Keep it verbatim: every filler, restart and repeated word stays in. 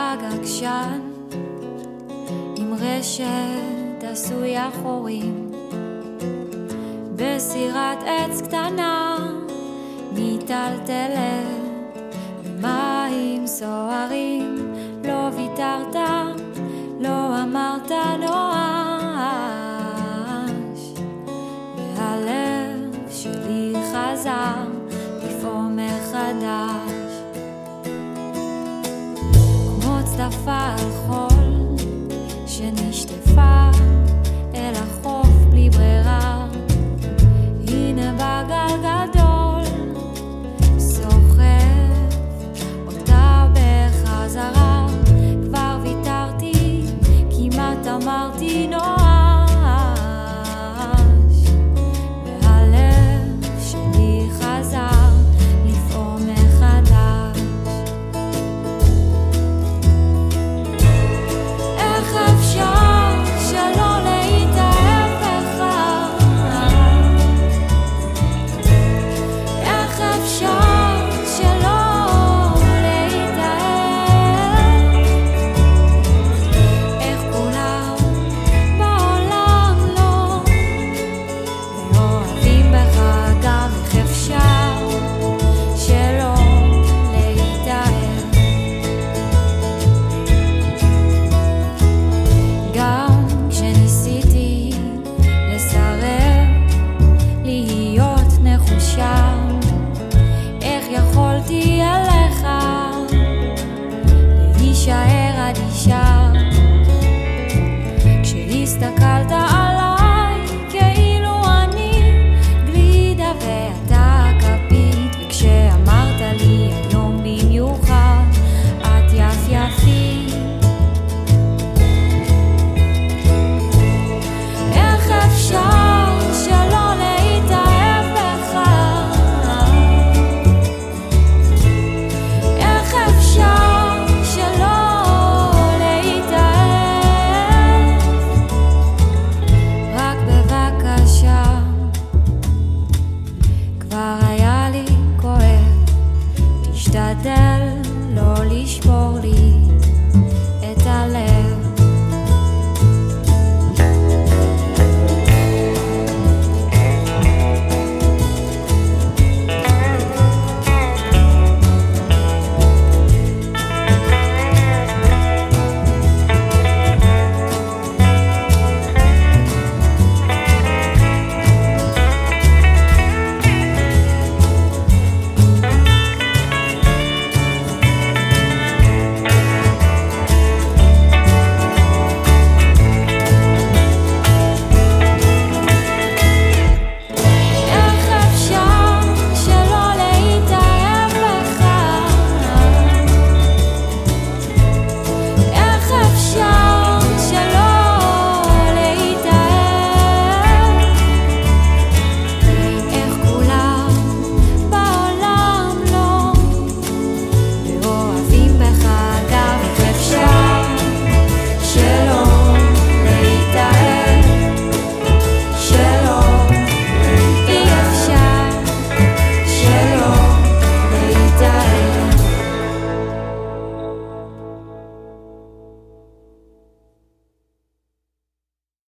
גג עקשן עם רשת עשויה חורים, בסירת עץ קטנה מיטלטלת במים סוערים. לא ויתרת, לא אמרת נואש, והלב שלי חזר לפעום מחדש, כמו צדפה על חול שנשטפה אל החוף בלי ברירה. הנה בגל גדול סוחף אותה בחזרה. כבר ויתרתי, כמעט אמרתי נואש, והלב שלי חזר לפעום מחדש. איך אפשר שלא להתאהב בך? איך אפשר שלא להתאהב? איך כולם בעולם לא מאוהבים בך? גם איך אפשר שלא להתאהב? גם כשניסיתי לסרב להיות נחושה, איך יכולתי עליך להישאר אדישה? כשהסתכלת עליי כאילו אני גלידה ואתה כפית, וכשאמרת לי היום במיוחד את יפייפית. איך אפשר שלא להתאהב בך? איך אפשר שלא להתאהב? רק בבקשה, כבר היה לי כואב, תשתדל לא לשבור לי את הלב.